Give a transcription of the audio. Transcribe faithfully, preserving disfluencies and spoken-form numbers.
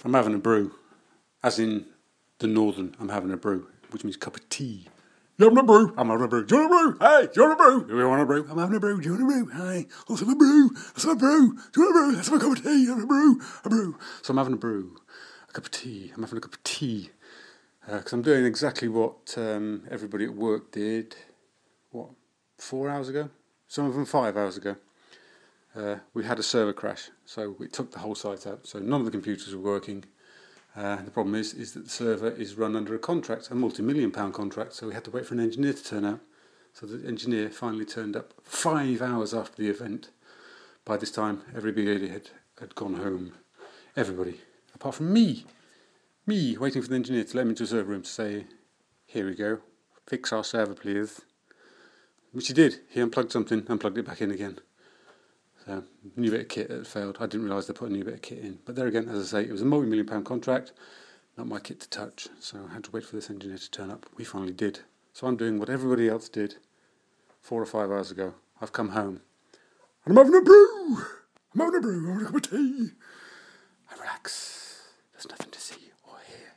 I'm having a brew. As in the northern, I'm having a brew, which means cup of tea. You having a brew? I'm having a brew. Do you want a brew? Hey, do you want a brew? Do you want a brew? I'm having a brew. Do you want a brew? Hey, let's have a brew. Let's have a brew. Do you want a brew? Let's have a cup of tea. Have a brew. A brew. So I'm having a brew. A cup of tea. I'm having a cup of tea. Because uh, I'm doing exactly what um, everybody at work did, what, four hours ago? Some of them five hours ago. Uh, we had a server crash, so we took the whole site out. So none of the computers were working. Uh, the problem is, is that the server is run under a contract, a multi-million pound contract, so we had to wait for an engineer to turn up. So the engineer finally turned up five hours after the event. By this time, everybody had, had gone home. Everybody, apart from me. Me, waiting for the engineer to let me into a server room to say, here we go, fix our server please. Which he did. He unplugged something, unplugged it back in again. So, new bit of kit that failed. I didn't realise they put a new bit of kit in. But there again, as I say, it was a multi-million pound contract, not my kit to touch. So I had to wait for this engineer to turn up. We finally did. So I'm doing what everybody else did four or five hours ago. I've come home. And I'm having a brew! I'm having a brew, I'm having a cup of tea. I relax. There's nothing to see or hear.